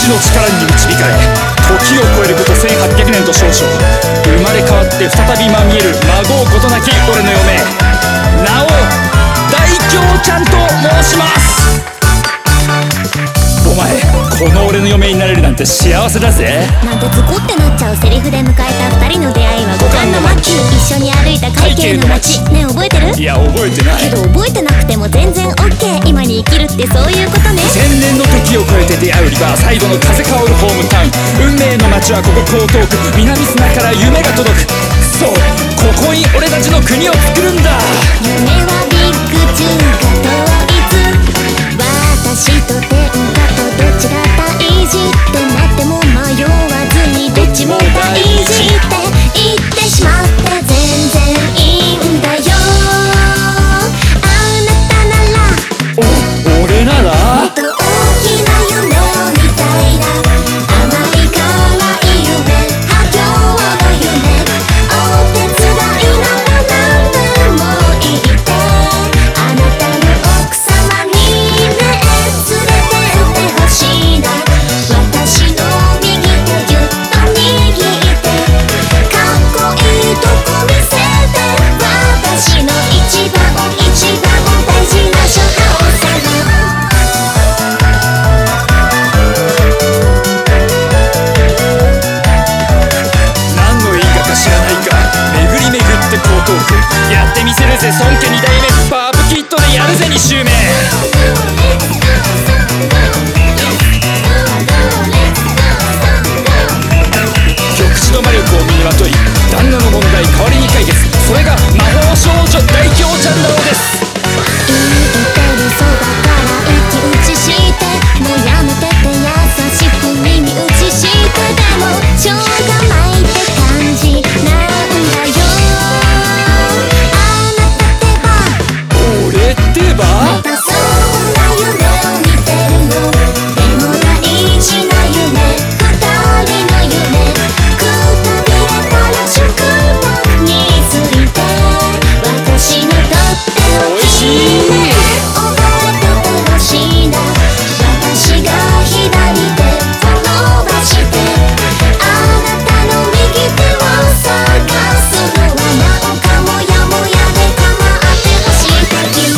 父の力に導かれ、時を超えること1800年と少々、生まれ変わって再びまみえる孫うことなき俺の嫁、名を大京ちゃんと申します。お前、この俺の嫁になれるなんて幸せだぜ。 なんてズコってなっちゃうセリフで迎えた二人の出会いは五感の末期。一緒に歩いた会計の街、ねえ覚えてる？ いや覚えてないけど覚えてなくても全然 OK。 今に生きるってそういうことね。 千年の時を超えて出会うリバーサイドの風香るホームタウン。運命の街はここ江東区南砂から夢が届く。そう、ここに俺たちの国を作るんだ。 夢はビッグ中華統一。私と天下とどっちが大事ってなっても迷わずにどっちも大事って言ってしまって全然いいんだよ。あなたなら俺ならもっと大きな夢を見たいな。甘い辛い夢、波動の夢、お手伝いなら何でも言ってあなたの奥様にね連れてってほしいな。私の右手ぎゅっと握ってかっこいいとこ見せて、私の一番大事な所長さん。 何の映画か知らないか。巡り巡って江東区やってみせるぜ。孫家2代目パープキットでやるぜ2周目。極地の魔力を身にまとい旦那の問題代わりに解決。それが魔法少女大京ちゃんなのです。 言ってるそばから息打ちしてもうやめてって優しく耳打ちして、でもしょうがないって感じなんだよ。あなたってば俺ってばまたそんな夢を見てるの。でも大事な夢、二人の夢、くたびれたら食卓について私のとっておきおいしい。 覚えててほしいな。私が左手を伸ばしてあなたの右手を探すのはなんかもやもやで構ってほしい。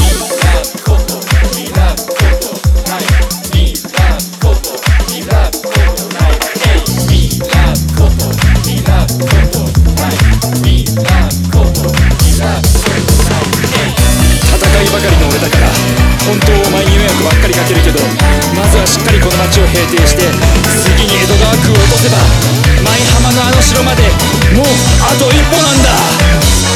戦いばかりの俺だから本当お前に迷惑ばっかりかけるけど、まずはしっかりこの町を平定して次に江戸川区を落とせば舞浜のあの城までもうあと一歩なんだ。